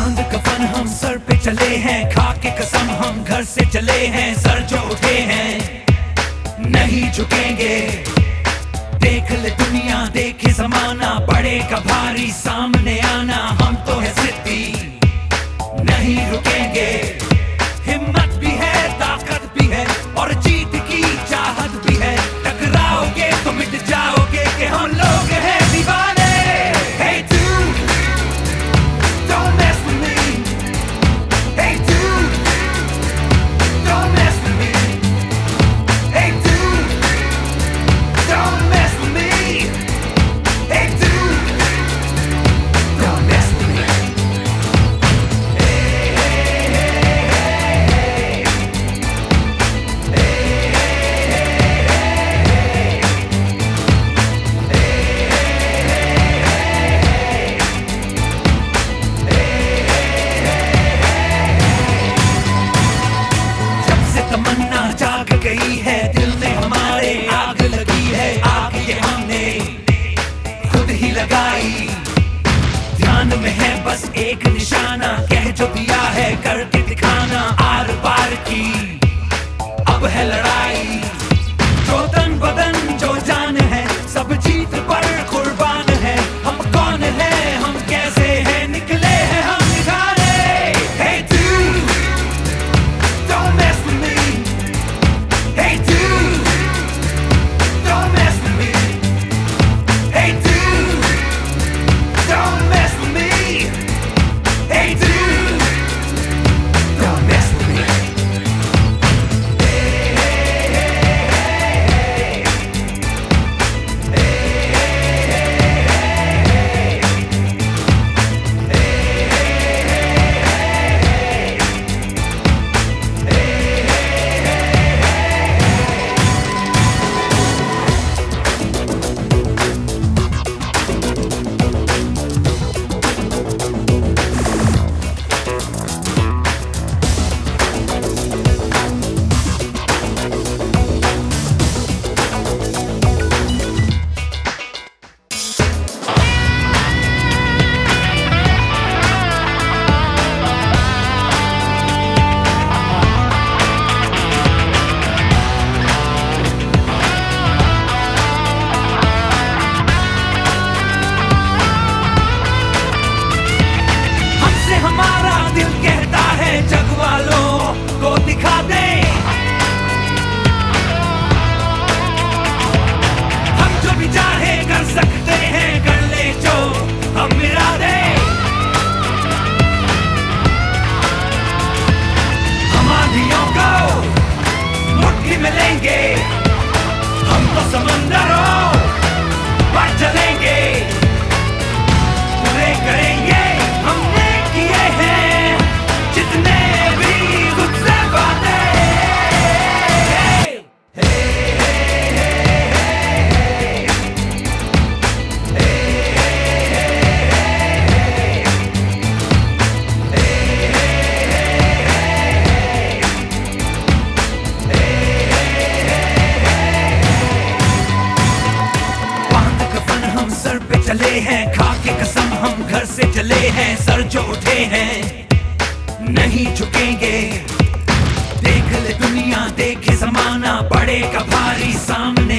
बांध कफन हम सर पे चले हैं, खा के कसम हम घर से चले हैं। सर जो उठे हैं नहीं झुकेंगे, देख ले दुनिया देखे जमाना, पड़ेगा भारी सामने आना। हम तो है सिद्धि नहीं रुकेंगे, हिम्मत भी है ताकत भी है और जीत की चाहत भी है। टकराओगे तो मिट जाओगे कि हम लोग हैं दीवाने। Hey dude, don't mess with me. Hey dude, don't mess with me. Hey dude, don't mess with me. Hey dude, don't mess with me. तमन्ना जाग गई है दिल में हमारे, आग लगी है आग ये हमने खुद ही लगाई। ध्यान में है बस एक निशाना, कह जो दिया है करके दिखाना। आर पार की अब है लड़ाई, जो तन बदन जो जान है सब जीत पर कुर्बान है। हम कौन है हम कैसे हैं निकले हैं हम निखारे। Hey dude, don't mess with me. Hey dude, don't mess with me. Hey dude, don't mess with me. Hey dude, don't mess with me. हमारा दिल कहता है जग वालों को दिखा दे, हम जो भी चाहे कर सकते हैं, कर ले जो हम मिला दे। हम आंधियों को मुट्ठी में लेंगे, हम तो समंदरों पर चलेंगे, पूरे करेंगे जितने भी खुद से बातें। बांध कफन हम सर पे चले हैं, खा के कसम हम घर से चले हैं। सर जो उठे हैं नहीं झुकेंगे, देख ले दुनिया देखे जमाना, पड़ेगा भारी सामने